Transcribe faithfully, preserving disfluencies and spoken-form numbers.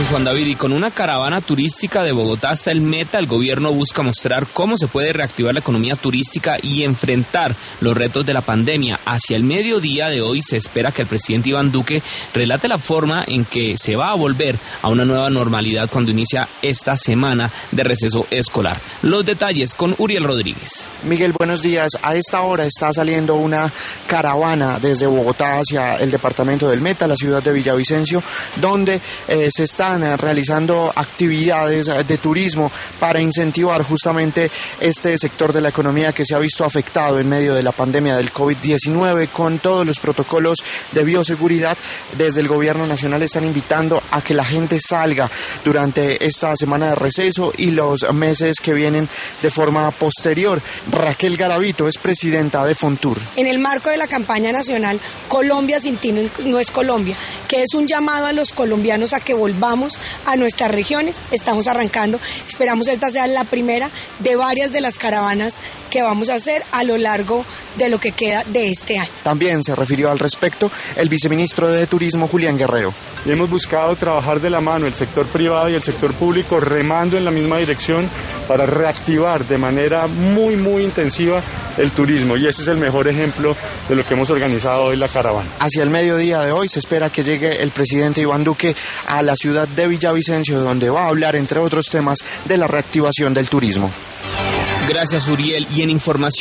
Juan David, y con una caravana turística de Bogotá hasta el Meta, el gobierno busca mostrar cómo se puede reactivar la economía turística y enfrentar los retos de la pandemia. Hacia el mediodía de hoy se espera que el presidente Iván Duque relate la forma en que se va a volver a una nueva normalidad cuando inicia esta semana de receso escolar. Los detalles con Uriel Rodríguez. Miguel, buenos días. A esta hora está saliendo una caravana desde Bogotá hacia el departamento del Meta, la ciudad de Villavicencio, donde eh, se están eh, realizando actividades eh, de turismo para incentivar justamente este sector de la economía que se ha visto afectado en medio de la pandemia del COVID diecinueve. Con todos los protocolos de bioseguridad, desde el gobierno nacional están invitando a que la gente salga durante esta semana de receso y los meses que vienen de forma posterior. Raquel Garavito es presidenta de Fontur. En el marco de la campaña nacional Colombia sin ti no es Colombia, que es un llamado a los colombianos a que volvamos a nuestras regiones, estamos arrancando. Esperamos esta sea la primera de varias de las caravanas que vamos a hacer a lo largo de lo que queda de este año. También se refirió al respecto el viceministro de Turismo, Julián Guerrero. Y hemos buscado trabajar de la mano el sector privado y el sector público, remando en la misma dirección para reactivar de manera muy, muy intensiva el turismo. Y ese es el mejor ejemplo de lo que hemos organizado hoy la caravana. Hacia el mediodía de hoy se espera que llegue el presidente Iván Duque a la ciudad de Villavicencio, donde va a hablar, entre otros temas, de la reactivación del turismo. Gracias, Uriel. Y en información